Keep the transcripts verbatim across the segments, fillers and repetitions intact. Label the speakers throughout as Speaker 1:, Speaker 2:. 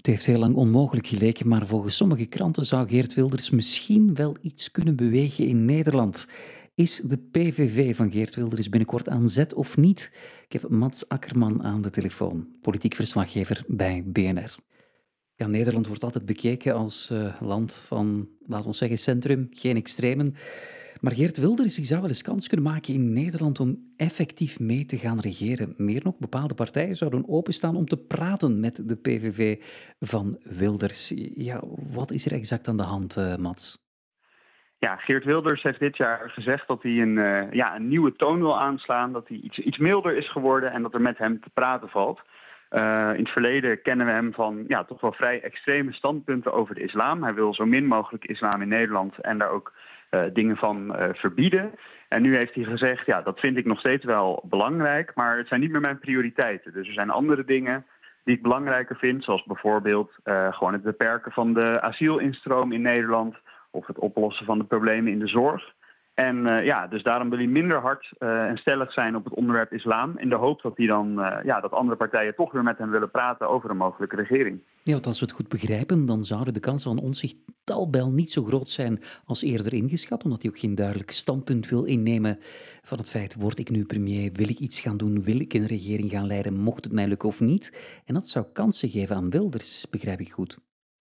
Speaker 1: Het heeft heel lang onmogelijk geleken, maar volgens sommige kranten zou Geert Wilders misschien wel iets kunnen bewegen in Nederland. Is de P V V van Geert Wilders binnenkort aan zet of niet? Ik heb Mats Akkerman aan de telefoon, politiek verslaggever bij B N R. Ja, Nederland wordt altijd bekeken als uh, land van, laten we zeggen, centrum, geen extremen. Maar Geert Wilders die zou wel eens kans kunnen maken in Nederland om effectief mee te gaan regeren. Meer nog, bepaalde partijen zouden openstaan om te praten met de P V V van Wilders. Ja, wat is er exact aan de hand, uh, Mats?
Speaker 2: Ja, Geert Wilders heeft dit jaar gezegd dat hij een, uh, ja, een nieuwe toon wil aanslaan. Dat hij iets, iets milder is geworden en dat er met hem te praten valt. Uh, in het verleden kennen we hem van ja, toch wel vrij extreme standpunten over de islam. Hij wil zo min mogelijk islam in Nederland en daar ook uh, dingen van uh, verbieden. En nu heeft hij gezegd, ja, dat vind ik nog steeds wel belangrijk, maar het zijn niet meer mijn prioriteiten. Dus er zijn andere dingen die ik belangrijker vind, zoals bijvoorbeeld uh, gewoon het beperken van de asielinstroom in Nederland of het oplossen van de problemen in de zorg. En uh, ja, dus daarom wil hij minder hard uh, en stellig zijn op het onderwerp islam, in de hoop dat hij dan, uh, ja, dat andere partijen toch weer met hem willen praten over een mogelijke regering.
Speaker 1: Ja, want als we het goed begrijpen, dan zouden de kansen van onzichtbal niet zo groot zijn als eerder ingeschat, omdat hij ook geen duidelijk standpunt wil innemen van het feit, word ik nu premier, wil ik iets gaan doen, wil ik een regering gaan leiden, mocht het mij lukken of niet? En dat zou kansen geven aan Wilders, begrijp ik goed.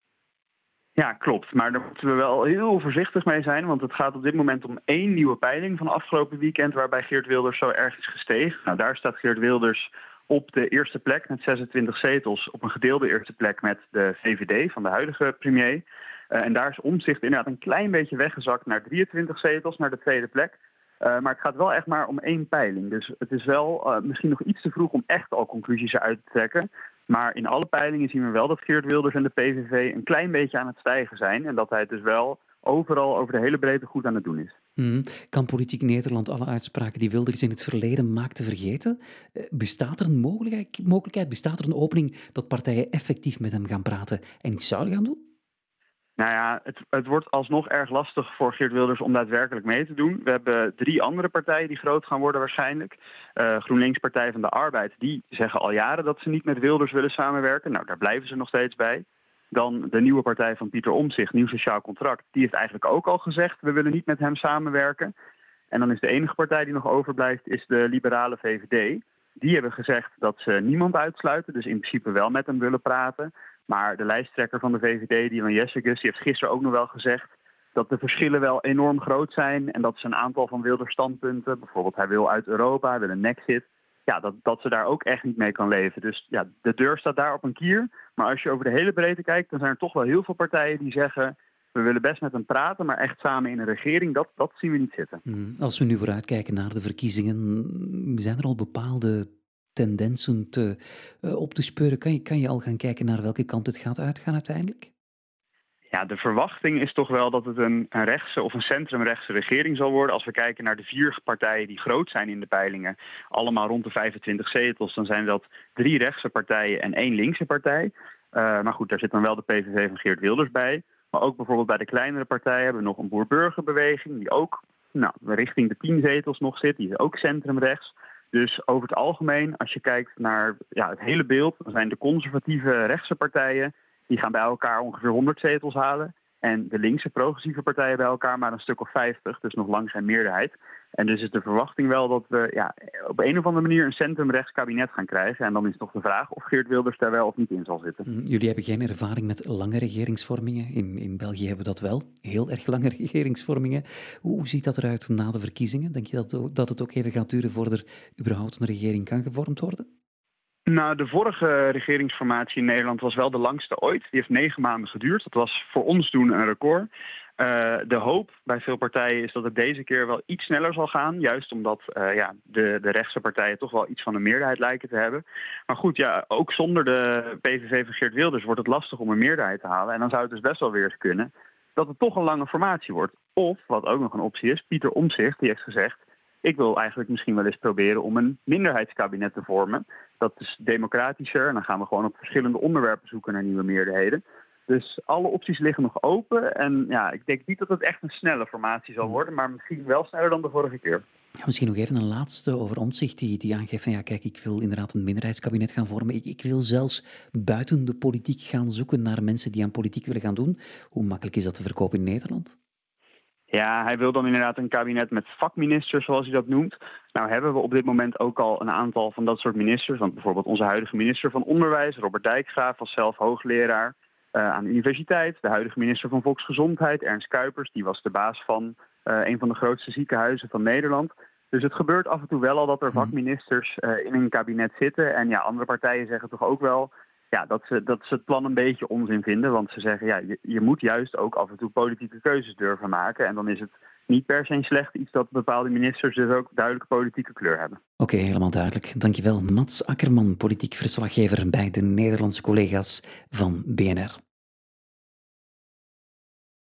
Speaker 2: Ja, klopt. Maar daar moeten we wel heel voorzichtig mee zijn. Want het gaat op dit moment om één nieuwe peiling van afgelopen weekend, waarbij Geert Wilders zo erg is gestegen. Nou, daar staat Geert Wilders op de eerste plek met zesentwintig zetels. Op een gedeelde eerste plek met de V V D van de huidige premier. Uh, en daar is Omtzigt inderdaad een klein beetje weggezakt naar drieëntwintig zetels, naar de tweede plek. Uh, maar het gaat wel echt maar om één peiling. Dus het is wel uh, misschien nog iets te vroeg om echt al conclusies eruit te trekken. Maar in alle peilingen zien we wel dat Geert Wilders en de P V V een klein beetje aan het stijgen zijn. En dat hij het dus wel overal over de hele breedte goed aan het doen is.
Speaker 1: Mm. Kan politiek Nederland alle uitspraken die Wilders in het verleden maakte vergeten? Bestaat er een mogelijkheid, mogelijkheid, bestaat er een opening dat partijen effectief met hem gaan praten en iets zouden gaan doen?
Speaker 2: Nou ja, het, het wordt alsnog erg lastig voor Geert Wilders om daadwerkelijk mee te doen. We hebben drie andere partijen die groot gaan worden waarschijnlijk. Uh, GroenLinks, Partij van de Arbeid, die zeggen al jaren dat ze niet met Wilders willen samenwerken. Nou, daar blijven ze nog steeds bij. Dan de nieuwe partij van Pieter Omtzigt, Nieuw Sociaal Contract, die heeft eigenlijk ook al gezegd, we willen niet met hem samenwerken. En dan is de enige partij die nog overblijft, is de liberale V V D. Die hebben gezegd dat ze niemand uitsluiten, dus in principe wel met hem willen praten. Maar de lijsttrekker van de V V D, Dylan Jessicus, die heeft gisteren ook nog wel gezegd dat de verschillen wel enorm groot zijn en dat ze een aantal van Wilders standpunten, bijvoorbeeld hij wil uit Europa, hij wil een nexit, ja, dat, dat ze daar ook echt niet mee kan leven. Dus ja, de deur staat daar op een kier. Maar als je over de hele breedte kijkt, dan zijn er toch wel heel veel partijen die zeggen, we willen best met hem praten, maar echt samen in een regering, dat, dat zien we niet zitten.
Speaker 1: Als we nu vooruitkijken naar de verkiezingen, zijn er al bepaalde tendensen te, uh, op te speuren? Kan je, kan je al gaan kijken naar welke kant het gaat uitgaan uiteindelijk?
Speaker 2: Ja, de verwachting is toch wel dat het een, een rechtse of een centrumrechtse regering zal worden. Als we kijken naar de vier partijen die groot zijn in de peilingen, allemaal rond de vijfentwintig zetels, dan zijn dat drie rechtse partijen en één linkse partij. Uh, maar goed, daar zit dan wel de P V V van Geert Wilders bij. Maar ook bijvoorbeeld bij de kleinere partijen hebben we nog een boer-burgerbeweging die ook nou, richting de tien zetels nog zit. Die is ook centrumrechts. Dus over het algemeen, als je kijkt naar ja, het hele beeld, dan zijn de conservatieve rechtse partijen, die gaan bij elkaar ongeveer honderd zetels halen. En de linkse progressieve partijen bij elkaar maar een stuk of vijftig, dus nog lang geen meerderheid. En dus is de verwachting wel dat we ja, op een of andere manier een centrumrechts kabinet gaan krijgen. En dan is toch de vraag of Geert Wilders daar wel of niet in zal zitten.
Speaker 1: Jullie hebben geen ervaring met lange regeringsvormingen. In, in België hebben we dat wel, heel erg lange regeringsvormingen. Hoe, hoe ziet dat eruit na de verkiezingen? Denk je dat, dat het ook even gaat duren voordat er überhaupt een regering kan gevormd worden?
Speaker 2: Nou, de vorige regeringsformatie in Nederland was wel de langste ooit. Die heeft negen maanden geduurd. Dat was voor ons toen een record. Uh, de hoop bij veel partijen is dat het deze keer wel iets sneller zal gaan. Juist omdat uh, ja, de, de rechtse partijen toch wel iets van een meerderheid lijken te hebben. Maar goed, ja, ook zonder de P V V van Geert Wilders wordt het lastig om een meerderheid te halen. En dan zou het dus best wel weer eens kunnen dat het toch een lange formatie wordt. Of, wat ook nog een optie is, Pieter Omtzigt, die heeft gezegd, ik wil eigenlijk misschien wel eens proberen om een minderheidskabinet te vormen. Dat is democratischer en dan gaan we gewoon op verschillende onderwerpen zoeken naar nieuwe meerderheden. Dus alle opties liggen nog open. En ja, ik denk niet dat het echt een snelle formatie zal worden, maar misschien wel sneller dan de vorige keer.
Speaker 1: Ja, misschien nog even een laatste over Omtzigt, die, die aangeeft van ja, kijk, ik wil inderdaad een minderheidskabinet gaan vormen. Ik, ik wil zelfs buiten de politiek gaan zoeken naar mensen die aan politiek willen gaan doen. Hoe makkelijk is dat te verkopen in Nederland?
Speaker 2: Ja, hij wil dan inderdaad een kabinet met vakministers, zoals hij dat noemt. Nou hebben we op dit moment ook al een aantal van dat soort ministers. Want bijvoorbeeld onze huidige minister van Onderwijs, Robert Dijkgraaf, was zelf hoogleraar uh, aan de universiteit. De huidige minister van Volksgezondheid, Ernst Kuipers, die was de baas van uh, een van de grootste ziekenhuizen van Nederland. Dus het gebeurt af en toe wel al dat er vakministers uh, in een kabinet zitten. En ja, andere partijen zeggen toch ook wel ja, dat, ze, dat ze het plan een beetje onzin vinden. Want ze zeggen, ja, je, je moet juist ook af en toe politieke keuzes durven maken. En dan is het niet per se slecht iets dat bepaalde ministers dus ook duidelijke politieke kleur hebben.
Speaker 1: Oké, okay, helemaal duidelijk. Dankjewel. Mats Akkerman, politiek verslaggever bij de Nederlandse collega's van B N R.